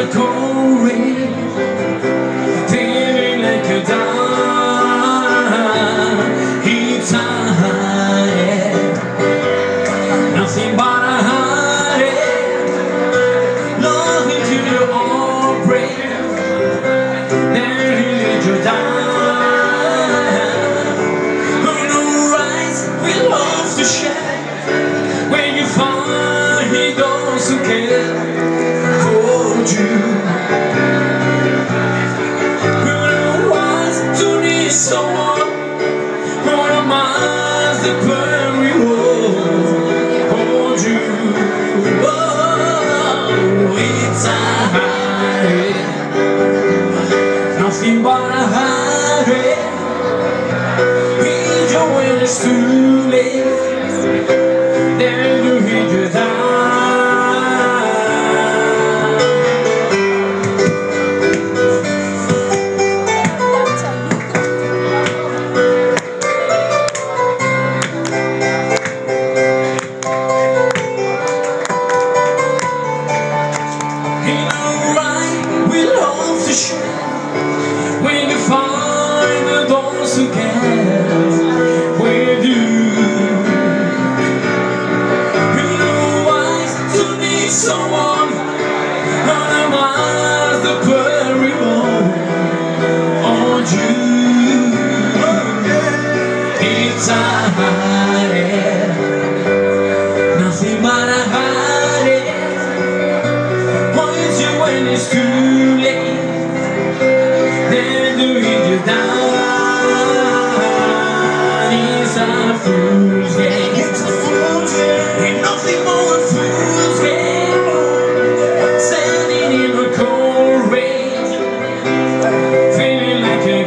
cold rain, feeling like you die. It's hard, nothing but a heartache, longing to your own breath. Then you die. Who knows we love to share when you find he doesn't care for you. Who knows to need someone who reminds the burn we hold you. Oh, it's a heartache, nothing but a heartache. Hit you when it's too late, then you hit your die. When you find the those who care with you, you know wise to need someone otherwise the very on you. It's a heartache, nothing but a heartache. Points you when it's too late, then do you die. It's a fool's game. It's a fool's game. Ain't nothing more than fool's game. Standing in the cold rain, feeling like you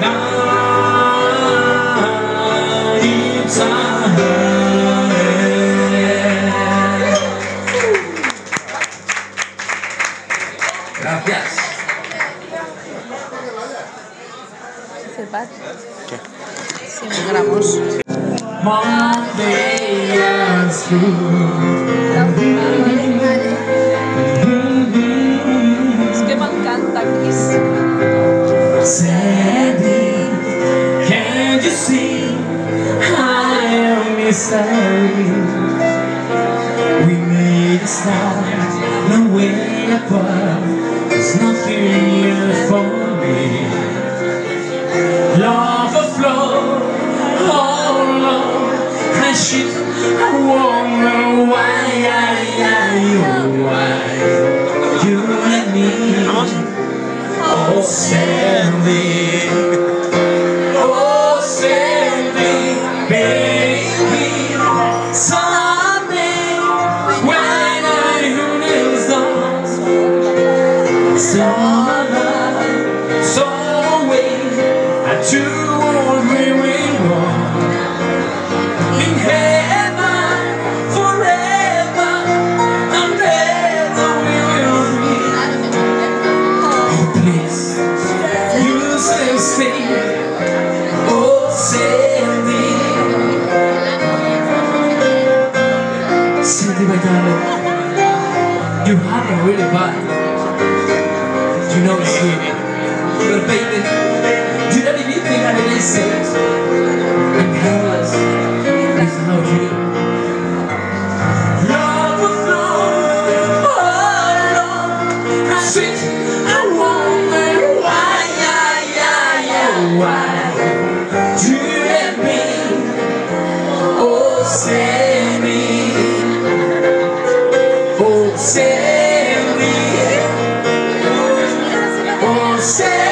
die. It's a heartache. Gracias. ¿Qué? 100 gramos. Es que me encanta Kiss. Can't you see I am sorry? We made a start, no way apart. There's nothing here for me. Love a flow, oh Lord, I should, I wonder why you let me, oh Sandy, baby, someday when I lose those, so to what we will want in heaven forever and ever we will be. Oh please, you say stay, oh Sandy, Sandy my darling, you have it really bad. You know it's here, but baby, you don't even think I really say it. I'm helpless without you. Love will flow, oh Lord, I sit, I wonder why you let me, oh Sandy, oh Sandy, oh Sandy.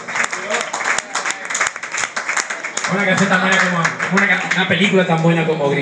Una canción tan buena como una película tan buena como Gris.